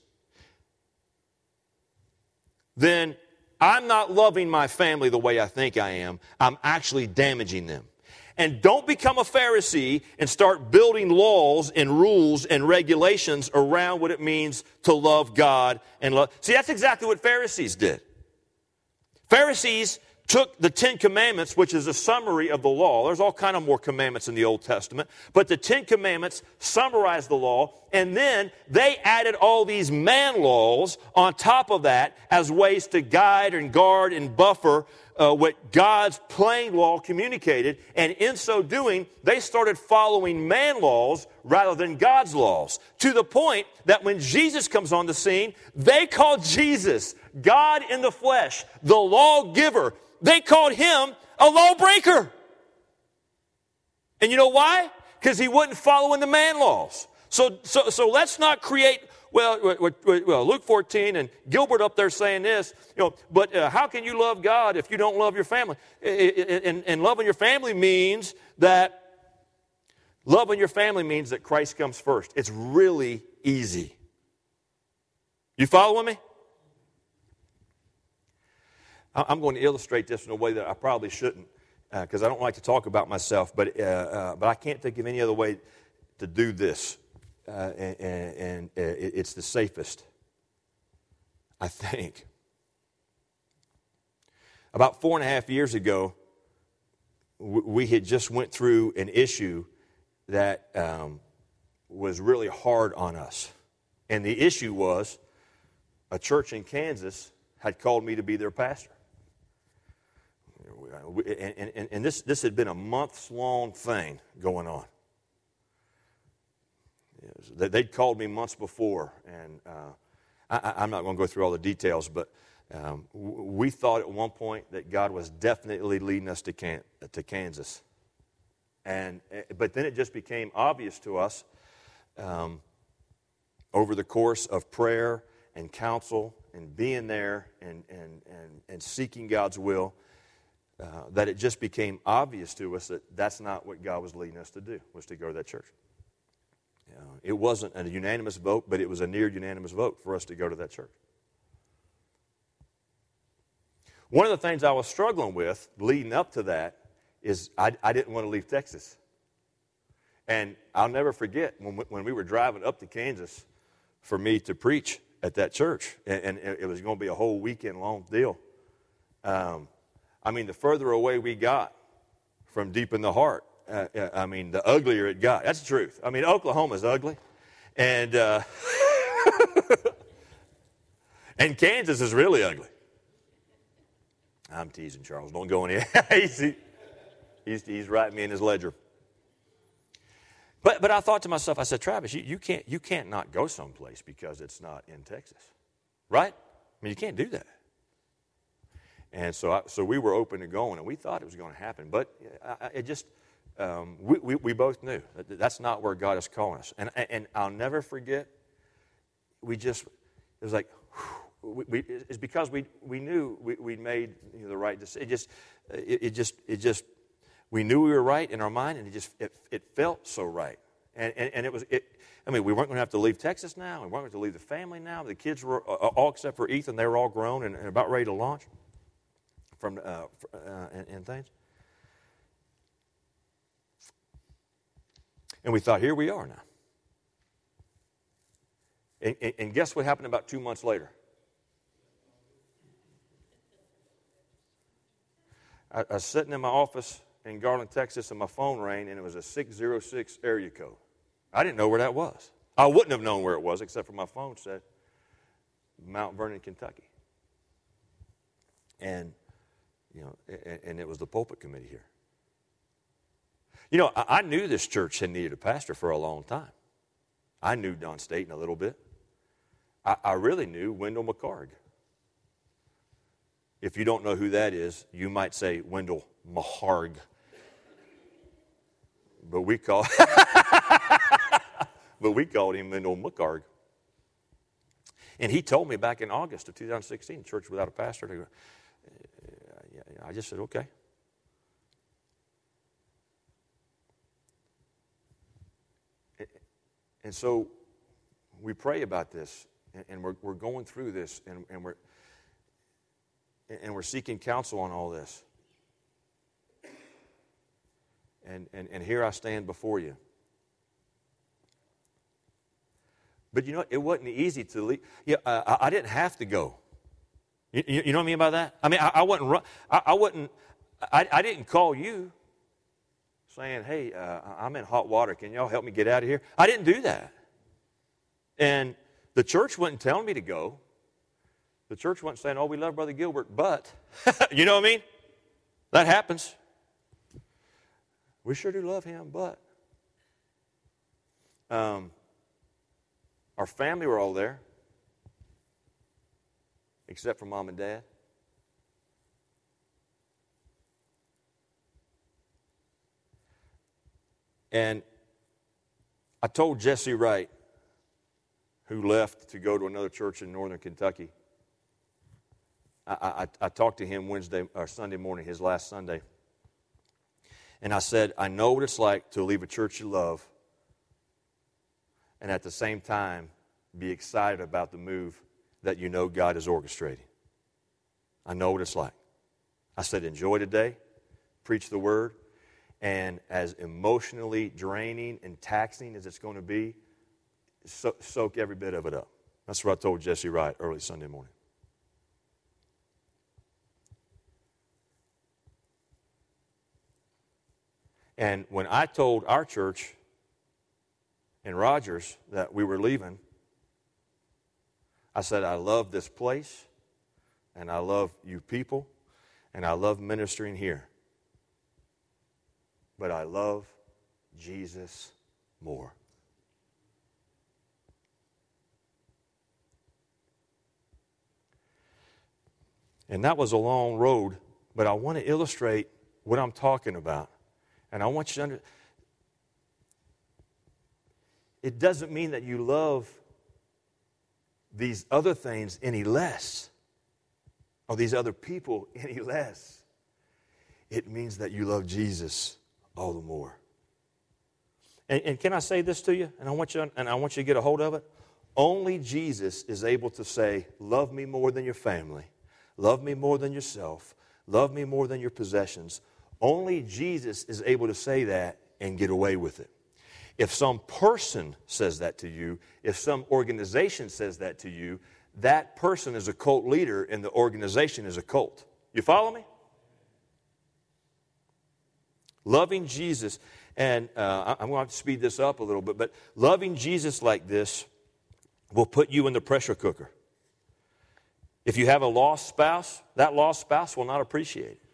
then I'm not loving my family the way I think I am. I'm actually damaging them. And don't become a Pharisee and start building laws and rules and regulations around what it means to love God and love. See, that's exactly what Pharisees did. Pharisees took the Ten Commandments, which is a summary of the law. There's all kind of more commandments in the Old Testament. But the Ten Commandments summarized the law, and then they added all these man laws on top of that as ways to guide and guard and buffer uh, what God's plain law communicated. And in so doing, they started following man laws rather than God's laws, to the point that when Jesus comes on the scene, they call Jesus God in the flesh, the lawgiver. They called him a lawbreaker. And you know why? Because he wasn't following the man laws. So, so, so let's not create, well, well, Luke fourteen and Gilbert up there saying this, you know, but uh, how can you love God if you don't love your family? And, and loving your family means that, loving your family means that Christ comes first. It's really easy. You following me? I'm going to illustrate this in a way that I probably shouldn't, because uh, I don't like to talk about myself, but uh, uh, but I can't think of any other way to do this, uh, and, and uh, it's the safest, I think. About four and a half years ago, we had just went through an issue that um, was really hard on us, and the issue was a church in Kansas had called me to be their pastor. And, and, and this, this had been a months-long thing going on. They'd called me months before, and uh, I, I'm not going to go through all the details, but um, we thought at one point that God was definitely leading us to, Can- to Kansas. And but then it just became obvious to us um, over the course of prayer and counsel and being there and, and, and, and seeking God's will, Uh, that it just became obvious to us that that's not what God was leading us to do, was to go to that church. You know, it wasn't a unanimous vote, but it was a near unanimous vote for us to go to that church. One of the things I was struggling with leading up to that is I, I didn't want to leave Texas. And I'll never forget when we, when we were driving up to Kansas for me to preach at that church, and, and it was going to be a whole weekend-long deal. Um, I mean, the further away we got from deep in the heart, uh, I mean, the uglier it got. That's the truth. I mean, Oklahoma's ugly, and uh, and Kansas is really ugly. I'm teasing Charles. Don't go in here. he's, he's, he's writing me in his ledger. But but I thought to myself, I said, Travis, you, you can't you can't not go someplace because it's not in Texas, right? I mean, you can't do that. And so, I, so we were open to going, and we thought it was going to happen. But I, it just, um, we, we, we both knew that that's not where God is calling us. And and I'll never forget. We just, it was like, whew, we, we, it's because we we knew we we made you know, the right decision. It just, it, it just, it just, we knew we were right in our mind, and it just, it, it felt so right. And, and, and it was, it, I mean, we weren't going to have to leave Texas now. We weren't going to leave the family now. The kids were, uh, all except for Ethan, they were all grown and, and about ready to launch from uh, uh, and, and things. And we thought, here we are now. And, and, and guess what happened about two months later? I, I was sitting in my office in Garland, Texas, and my phone rang, and it was a six oh six area code. I didn't know where that was. I wouldn't have known where it was, except for my phone said Mount Vernon, Kentucky. And, you know, and, and it was the pulpit committee here. You know, I, I knew this church had needed a pastor for a long time. I knew Don Staten a little bit. I, I really knew Wendell McHarg. If you don't know who that is, you might say Wendell McHarg. But we call but we called him Wendell McHarg. And he told me back in August of two thousand sixteen, church without a pastor, to go, I just said, okay. And so we pray about this, and we're, we're going through this, and, and we're and we're seeking counsel on all this. And, and, and here I stand before you. But you know, it wasn't easy to leave. Yeah, uh, I, I didn't have to go. You, you, you know what I mean by that? I mean, I, I wasn't. Run, I, I wasn't. I, I didn't call you saying, "Hey, uh, I'm in hot water. Can y'all help me get out of here?" I didn't do that. And the church wasn't telling me to go. The church wasn't saying, "Oh, we love Brother Gilbert," but you know what I mean? That happens. We sure do love him, but um, our family were all there, except for Mom and Dad. And I told Jesse Wright, who left to go to another church in northern Kentucky. I, I, I talked to him Wednesday or Sunday morning, his last Sunday. And I said, I know what it's like to leave a church you love and at the same time be excited about the move that you know God is orchestrating. I know what it's like. I said, enjoy today, preach the word, and as emotionally draining and taxing as it's going to be, so, soak every bit of it up. That's what I told Jesse Wright early Sunday morning. And when I told our church in Rogers that we were leaving, I said, I love this place, and I love you people, and I love ministering here. But I love Jesus more. And that was a long road, but I want to illustrate what I'm talking about. And I want you to understand, it doesn't mean that you love these other things any less, or these other people any less. It means that you love Jesus all the more. And, and can I say this to you? And I want you, and I want you to get a hold of it. Only Jesus is able to say, love me more than your family, love me more than yourself, love me more than your possessions. Only Jesus is able to say that and get away with it. If some person says that to you, if some organization says that to you, that person is a cult leader and the organization is a cult. You follow me? Loving Jesus, and uh, I'm going to have to speed this up a little bit, but loving Jesus like this will put you in the pressure cooker. If you have a lost spouse, that lost spouse will not appreciate it.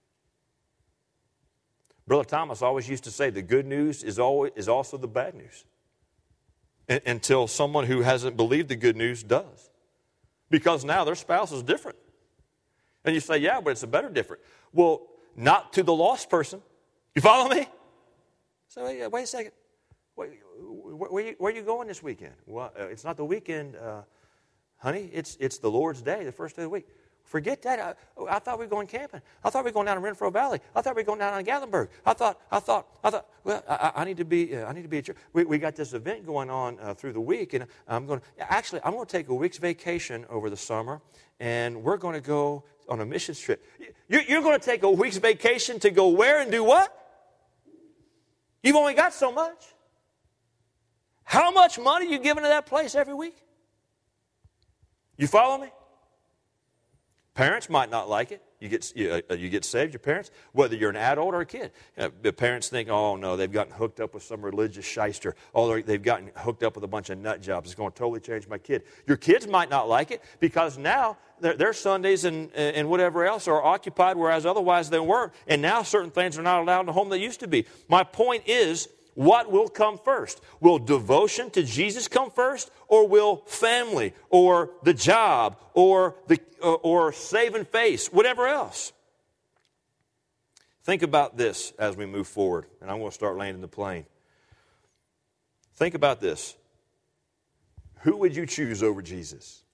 Brother Thomas always used to say the good news is always is also the bad news. U- until someone who hasn't believed the good news does. Because now their spouse is different. And you say, yeah, but it's a better different. Well, not to the lost person. You follow me? So wait, wait a second. Wait, where, where, you, where are you going this weekend? Well, uh, it's not the weekend, uh, honey. It's, it's the Lord's day, the first day of the week. Forget that. I, I thought we were going camping. I thought we were going down to Renfro Valley. I thought we were going down to Gatlinburg. I thought, I thought, I thought, well, I, I need to be, uh, I need to be at church. We, we got this event going on uh, through the week, and I'm going to, actually, I'm going to take a week's vacation over the summer, and we're going to go on a missions trip. You're, you're going to take a week's vacation to go where and do what? You've only got so much. How much money are you giving to that place every week? You follow me? Parents might not like it. You get, you, uh, you get saved, your parents, whether you're an adult or a kid. Uh, the parents think, oh, no, they've gotten hooked up with some religious shyster. Oh, they've gotten hooked up with a bunch of nut jobs. It's going to totally change my kid. Your kids might not like it because now their, their Sundays and, and whatever else are occupied, whereas otherwise they weren't. And now certain things are not allowed in the home they used to be. My point is, what will come first? Will devotion to Jesus come first, or will family, or the job, or the uh, or saving face, whatever else? Think about this as we move forward, and I'm going to start landing the plane. Think about this. Who would you choose over Jesus?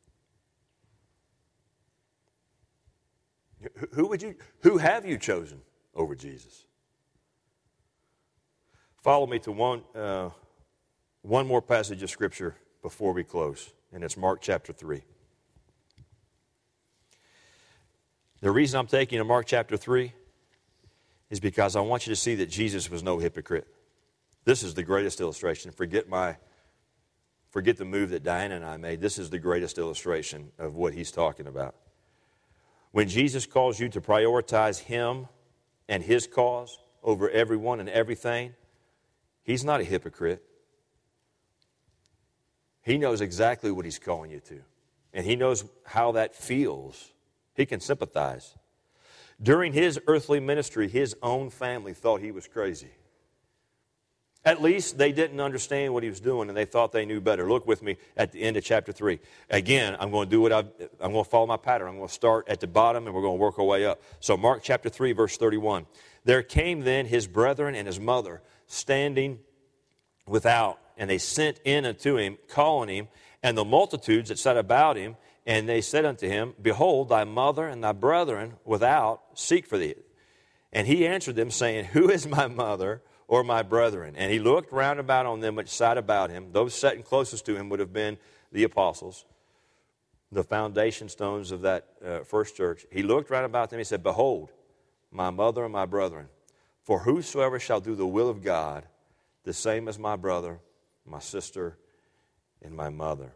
Who would you? Who have you chosen over Jesus? Follow me to one, uh, one more passage of Scripture before we close, and it's Mark chapter three. The reason I'm taking you to Mark chapter three is because I want you to see that Jesus was no hypocrite. This is the greatest illustration. Forget my, forget the move that Diana and I made. This is the greatest illustration of what he's talking about. When Jesus calls you to prioritize him and his cause over everyone and everything, he's not a hypocrite. He knows exactly what he's calling you to. And he knows how that feels. He can sympathize. During his earthly ministry, his own family thought he was crazy. At least they didn't understand what he was doing, and they thought they knew better. Look with me at the end of chapter three. Again, I'm going to do what I've, I'm going to follow my pattern. I'm going to start at the bottom, and we're going to work our way up. So Mark chapter three, verse thirty-one. There came then his brethren and his mother, standing without, and they sent in unto him, calling him, and the multitudes that sat about him, and they said unto him, Behold, thy mother and thy brethren without seek for thee. And he answered them, saying, Who is my mother or my brethren? And he looked round about on them which sat about him. Those sitting closest to him would have been the apostles, the foundation stones of that uh, first church. He looked round about them, he said, Behold, my mother and my brethren. For whosoever shall do the will of God, the same as my brother, my sister, and my mother.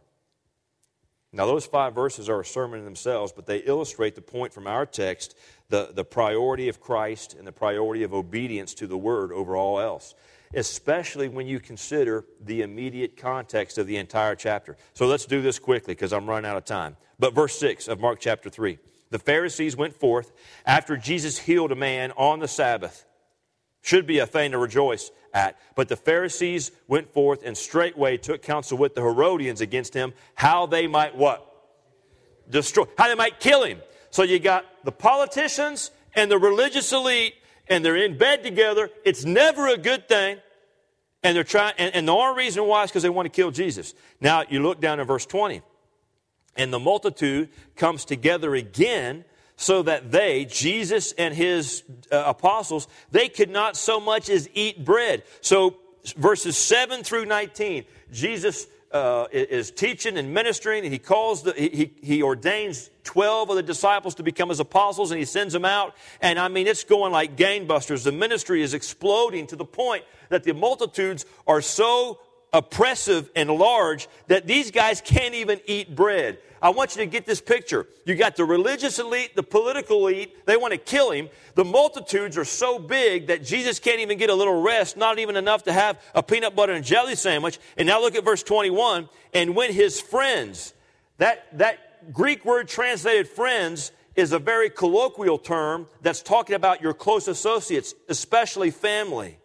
Now, those five verses are a sermon in themselves, but they illustrate the point from our text, the, the priority of Christ and the priority of obedience to the Word over all else, especially when you consider the immediate context of the entire chapter. So let's do this quickly because I'm running out of time. But verse six of Mark chapter three. The Pharisees went forth after Jesus healed a man on the Sabbath. Should be a thing to rejoice at. But the Pharisees went forth and straightway took counsel with the Herodians against him, how they might what? Destroy. How they might kill him. So you got the politicians and the religious elite, and they're in bed together. It's never a good thing. And they're trying, and, and the only reason why is because they want to kill Jesus. Now you look down in verse twenty. And the multitude comes together again, so that they, Jesus and his uh, apostles, they could not so much as eat bread. So verses seven through nineteen, Jesus uh, is teaching and ministering, and he calls the, he, he ordains twelve of the disciples to become his apostles, and he sends them out. And I mean, it's going like gangbusters. The ministry is exploding to the point that the multitudes are so oppressive and large that these guys can't even eat bread. I want you to get this picture. You got the religious elite, the political elite. They want to kill him. The multitudes are so big that Jesus can't even get a little rest, not even enough to have a peanut butter and jelly sandwich. And now look at verse twenty-one. And when his friends, that, that Greek word translated friends is a very colloquial term that's talking about your close associates, especially family.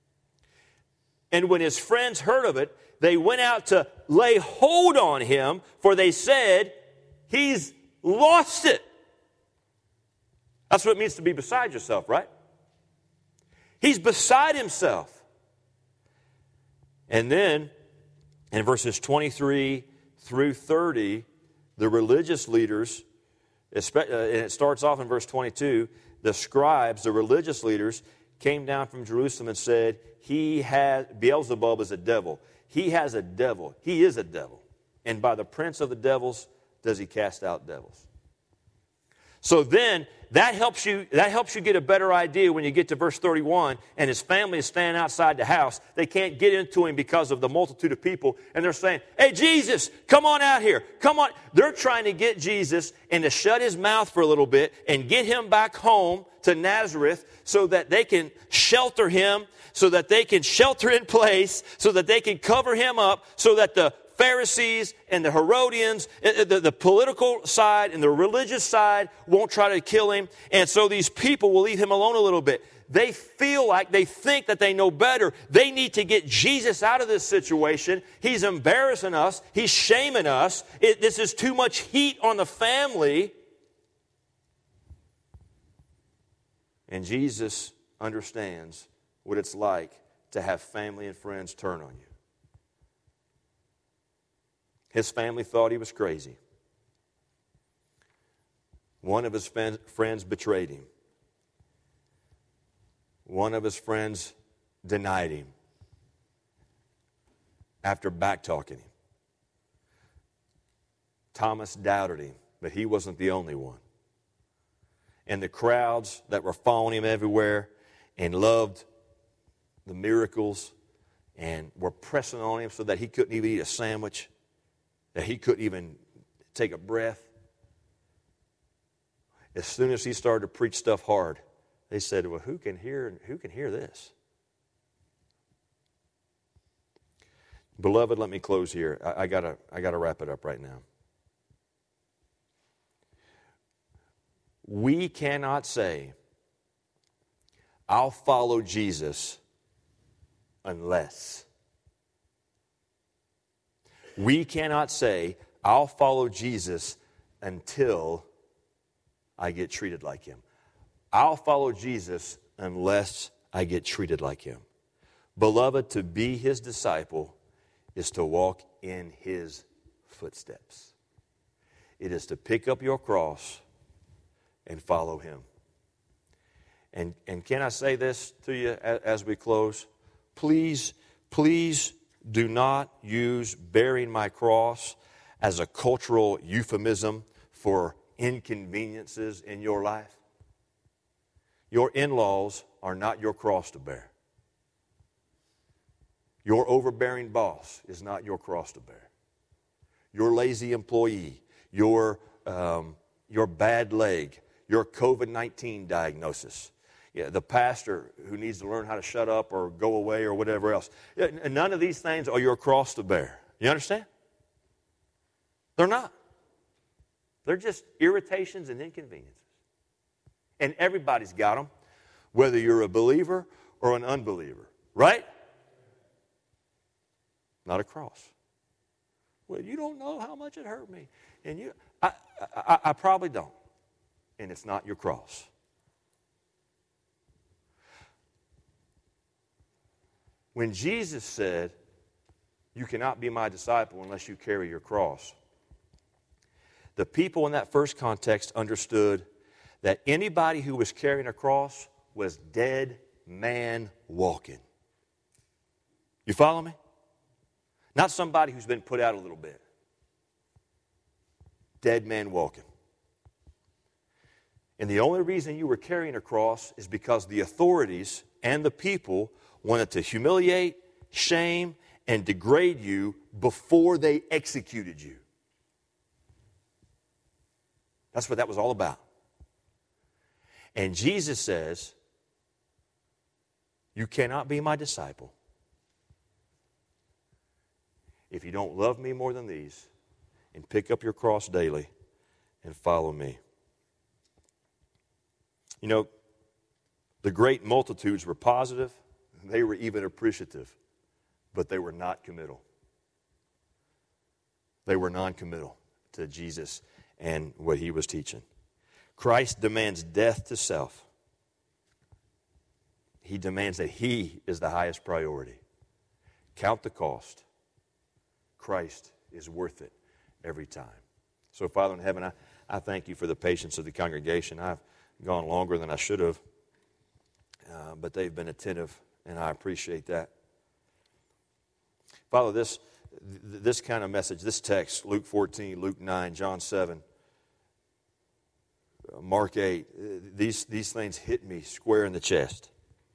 And when his friends heard of it, they went out to lay hold on him, for they said, he's lost it. That's what it means to be beside yourself, right? He's beside himself. And then, in verses twenty-three through thirty, the religious leaders And it starts off in verse twenty-two. The scribes, the religious leaders, came down from Jerusalem and said, he has, Beelzebub is a devil. He has a devil. He is a devil. And by the prince of the devils does he cast out devils. So then, that helps you, that helps you get a better idea when you get to verse thirty-one, and his family is standing outside the house. They can't get into him because of the multitude of people, and they're saying, hey, Jesus, come on out here. Come on. They're trying to get Jesus and to shut his mouth for a little bit and get him back home to Nazareth so that they can shelter him, so that they can shelter in place, so that they can cover him up, so that the Pharisees and the Herodians, the, the political side and the religious side won't try to kill him. And so these people will leave him alone a little bit. They feel like, they think that they know better. They need to get Jesus out of this situation. He's embarrassing us. He's shaming us. It, this is too much heat on the family. And Jesus understands what it's like to have family and friends turn on you. His family thought he was crazy. One of his friends betrayed him. One of his friends denied him after backtalking him. Thomas doubted him, but he wasn't the only one. And the crowds that were following him everywhere and loved the miracles and were pressing on him so that he couldn't even eat a sandwich, that he couldn't even take a breath. As soon as he started to preach stuff hard, they said, well, who can hear, who can hear this? Beloved, let me close here. I, I gotta, I gotta wrap it up right now. We cannot say, I'll follow Jesus unless. We cannot say, I'll follow Jesus until I get treated like him. I'll follow Jesus unless I get treated like him. Beloved, to be his disciple is to walk in his footsteps. It is to pick up your cross and follow him. And, and can I say this to you as, as we close? Please, please do not use bearing my cross as a cultural euphemism for inconveniences in your life. Your in-laws are not your cross to bear. Your overbearing boss is not your cross to bear. Your lazy employee, your, um, your bad leg, your covid nineteen diagnosis, yeah, the pastor who needs to learn how to shut up or go away or whatever else. None of these things are your cross to bear. You understand? They're not. They're just irritations and inconveniences. And everybody's got them, whether you're a believer or an unbeliever. Right? Not a cross. Well, you don't know how much it hurt me. And you, I, I, I probably don't. And it's not your cross. When Jesus said, you cannot be my disciple unless you carry your cross, the people in that first context understood that anybody who was carrying a cross was dead man walking. You follow me? Not somebody who's been put out a little bit. Dead man walking. And the only reason you were carrying a cross is because the authorities and the people wanted to humiliate, shame, and degrade you before they executed you. That's what that was all about. And Jesus says, you cannot be my disciple if you don't love me more than these and pick up your cross daily and follow me. You know, the great multitudes were positive. They were even appreciative, but they were not committal. They were non-committal to Jesus and what he was teaching. Christ demands death to self. He demands that he is the highest priority. Count the cost. Christ is worth it every time. So, Father in heaven, I, I thank you for the patience of the congregation. I've gone longer than I should have, uh, but they've been attentive, and I appreciate that. Father, this, this kind of message, this text, Luke fourteen, Luke nine, John seven, Mark eight, these, these things hit me square in the chest.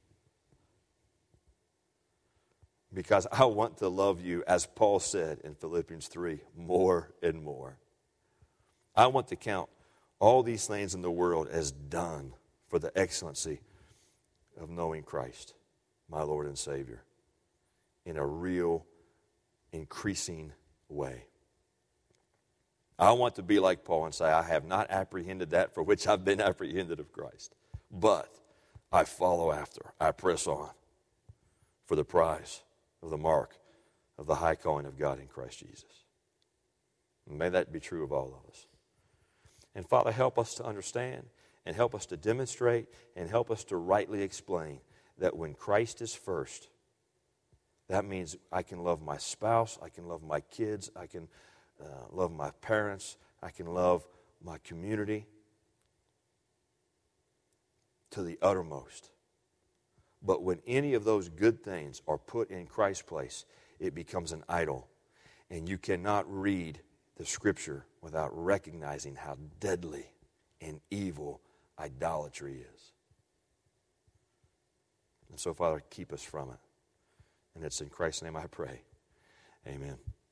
Because I want to love you, as Paul said in Philippians three, more and more. I want to count all these things in the world as done for the excellency of knowing Christ, my Lord and Savior, in a real, increasing way. I want to be like Paul and say, I have not apprehended that for which I've been apprehended of Christ, but I follow after, I press on for the prize of the mark of the high calling of God in Christ Jesus. And may that be true of all of us. And Father, help us to understand and help us to demonstrate and help us to rightly explain that when Christ is first, that means I can love my spouse, I can love my kids, I can uh, love my parents, I can love my community to the uttermost. But when any of those good things are put in Christ's place, it becomes an idol. And you cannot read the Scripture without recognizing how deadly and evil idolatry is. And so, Father, keep us from it. And it's in Christ's name I pray. Amen.